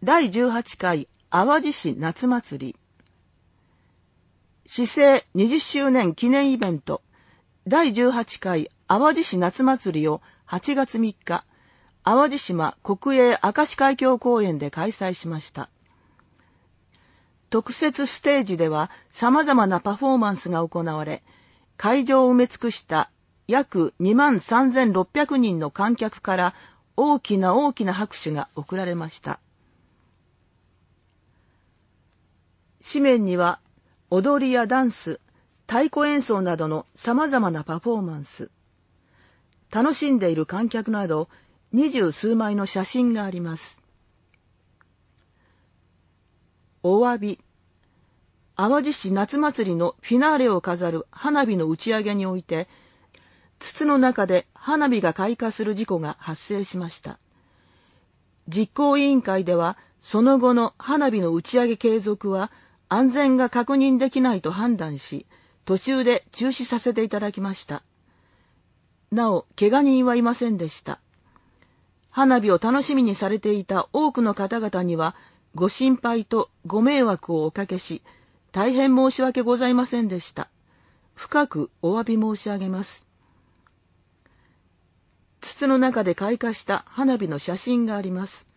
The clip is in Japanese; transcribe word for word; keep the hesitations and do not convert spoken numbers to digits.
だいじゅうはちかい淡路市夏祭り。市政にじゅっしゅうねん記念イベントだいじゅうはちかい淡路市夏祭りをはちがつみっか、淡路島国営明石海峡公園で開催しました。特設ステージでは様々なパフォーマンスが行われ、会場を埋め尽くした約にまんさんぜんろっぴゃくにんの観客から大きな大きな拍手が送られました。紙面には踊りやダンス、太鼓演奏などの様々なパフォーマンス、楽しんでいる観客など二十数枚の写真があります。お詫び。淡路市夏祭りのフィナーレを飾る花火の打ち上げにおいて、筒の中で花火が開花する事故が発生しました。実行委員会では、その後の花火の打ち上げ継続は安全が確認できないと判断し、途中で中止させていただきました。なお、怪我人はいませんでした。花火を楽しみにされていた多くの方々には、ご心配とご迷惑をおかけし、大変申し訳ございませんでした。深くお詫び申し上げます。筒の中で開花した花火の写真があります。